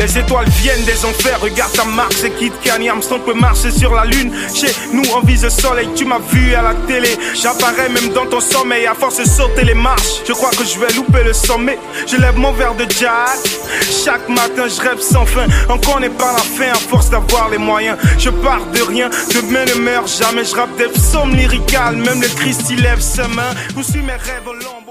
Les étoiles viennent des enfers, regarde ta marque, c'est Kid Kanye Armstrong peut marcher sur la lune. Chez nous on vise le soleil, tu m'as vu à la télé. J'apparais même dans ton sommeil, à force de sauter les marches. Je crois que je vais louper le sommet. Je lève mon verre de Jack. Chaque matin je rêve sans fin. Encore n'est pas la fin à force d'avoir les moyens. Je pars de rien, demain ne meurt jamais. Je rappe des psaumes lyricales, même le Christ il lève ses mains. Où suis mes rêves au long.